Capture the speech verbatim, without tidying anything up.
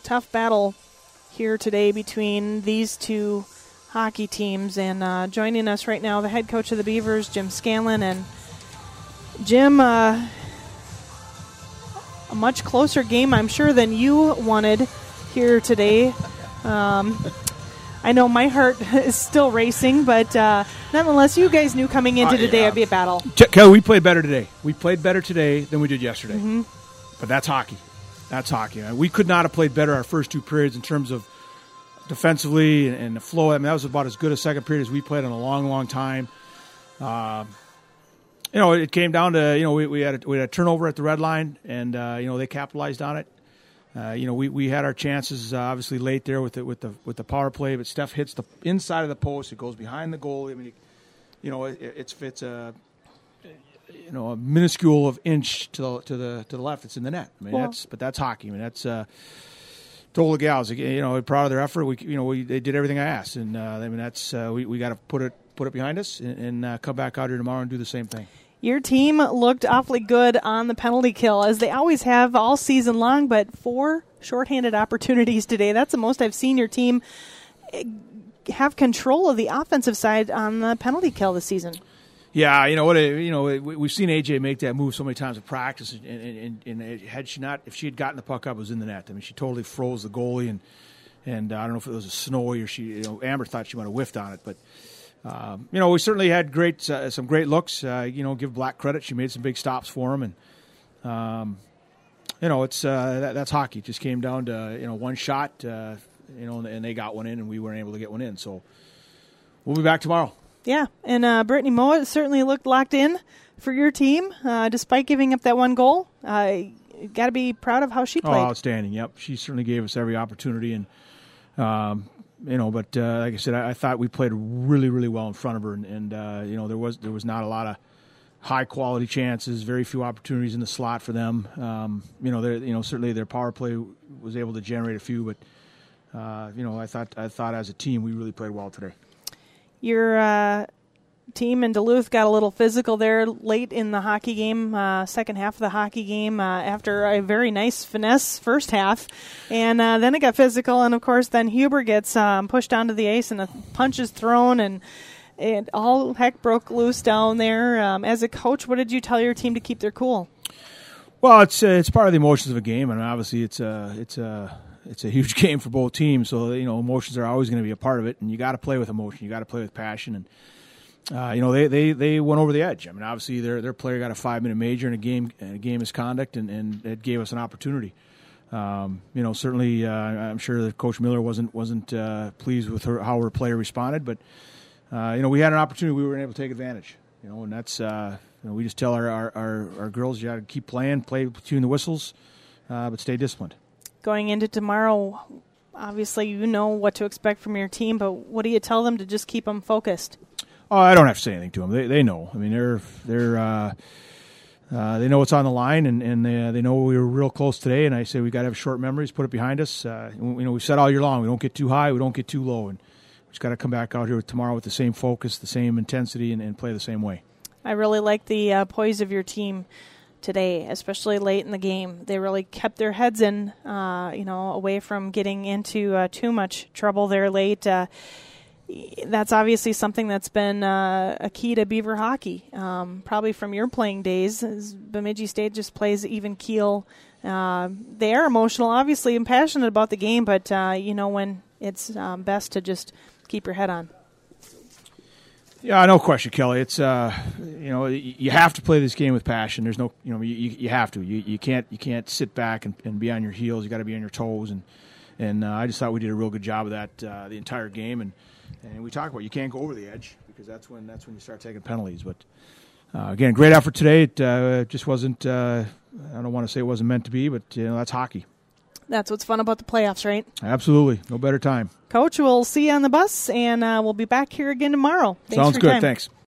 tough battle here today between these two hockey teams. And uh, joining us right now, the head coach of the Beavers, Jim Scanlon. And Jim, uh, a much closer game, I'm sure, than you wanted here today. Um, I know my heart is still racing, but uh, nonetheless, you guys knew coming into uh, today yeah. it'd be a battle. Kelly, we played better today. We played better today than we did yesterday. Mm-hmm. But that's hockey. That's hockey. We could not have played better our first two periods in terms of defensively and, and the flow. I mean, that was about as good a second period as we played in a long, long time. Uh, you know, it came down to, you know, we, we, had a, we had a turnover at the red line, and, uh, you know, they capitalized on it. Uh, you know, we, we had our chances uh, obviously late there with the, with the with the power play, but Steph hits the inside of the post. It goes behind the goal. I mean, you know, it, it's it's a you know a minuscule of inch to the to the to the left. It's in the net. I mean, well, that's but that's hockey. I mean, that's uh, to all the gals. You know, proud of their effort. We you know we they did everything I asked, and uh, I mean that's uh, we we got to put it put it behind us and, and uh, come back out here tomorrow and do the same thing. Your team looked awfully good on the penalty kill, as they always have all season long, but four shorthanded opportunities today. That's the most I've seen your team have control of the offensive side on the penalty kill this season. Yeah, you know what? You know we've seen A J make that move so many times in practice, and, and, and had she not, if she had gotten the puck up, it was in the net. I mean, she totally froze the goalie, and and uh, I don't know if it was a snowy or she, you know, Amber thought she might have whiffed on it, but. Um, you know, we certainly had great, uh, some great looks. Uh, you know, give Black credit; she made some big stops for him, and um, you know, it's uh, that, that's hockey. It just came down to you know one shot, uh, you know, and they got one in, and we weren't able to get one in. So we'll be back tomorrow. Yeah, and uh, Brittany Moa certainly looked locked in for your team, uh, despite giving up that one goal. Uh, got to be proud of how she played. Oh, outstanding! Yep, she certainly gave us every opportunity, and. Um, You know, but uh, like I said, I, I thought we played really, really well in front of her, and, and uh, you know there was there was not a lot of high quality chances, very few opportunities in the slot for them. Um, you know, you know certainly their power play was able to generate a few, but uh, you know I thought I thought as a team we really played well today. Your uh, team in Duluth got a little physical there late in the hockey game, uh, second half of the hockey game, uh, after a very nice finesse first half. And uh, then it got physical, and, of course, then Huber gets um, pushed onto the ice, and a punch is thrown, and it all heck broke loose down there. Um, as a coach, what did you tell your team to keep their cool? Well, it's uh, it's part of the emotions of a game, and obviously it's a, it's a, it's a huge game for both teams, so, you know, emotions are always going to be a part of it, and you got to play with emotion. You got to play with passion, and Uh, you know, they, they, they went over the edge. I mean, obviously their their player got a five-minute major in a game in a game misconduct, and, and it gave us an opportunity. Um, you know, certainly uh, I'm sure that Coach Miller wasn't wasn't uh, pleased with her, how her player responded, but uh, you know, we had an opportunity. We were able to take advantage. You know, and that's uh, you know, we just tell our our, our, our girls, you got to keep playing, play between the whistles, uh, but stay disciplined. Going into tomorrow, obviously you know what to expect from your team, but what do you tell them to just keep them focused? Oh, I don't have to say anything to them. They they know. I mean, they're they're uh, uh, they know what's on the line, and and they, they know we were real close today. And I say we got to have short memories, put it behind us. Uh, you know, we've said all year long, we don't get too high, we don't get too low, and we just got to come back out here tomorrow with the same focus, the same intensity, and, and play the same way. I really like the uh, poise of your team today, especially late in the game. They really kept their heads in, uh, you know, away from getting into uh, too much trouble there late. Uh, That's obviously something that's been uh, a key to Beaver hockey, um, probably from your playing days. As Bemidji State just plays even keel. Uh, they are emotional, obviously, and passionate about the game, but uh, you know when it's um, best to just keep your head on. Yeah, no question, Kelly. It's uh, you know you have to play this game with passion. There's no you know you, you have to. You you can't you can't sit back and, and be on your heels. You got to be on your toes, and and uh, I just thought we did a real good job of that uh, the entire game. And. And we talk about you can't go over the edge because that's when that's when you start taking penalties. But uh, again, great effort today. It uh, just wasn't. Uh, I don't want to say it wasn't meant to be, but you know that's hockey. That's what's fun about the playoffs, right? Absolutely, no better time. Coach, we'll see you on the bus, and uh, we'll be back here again tomorrow. Thanks Sounds for your good. Time. Thanks.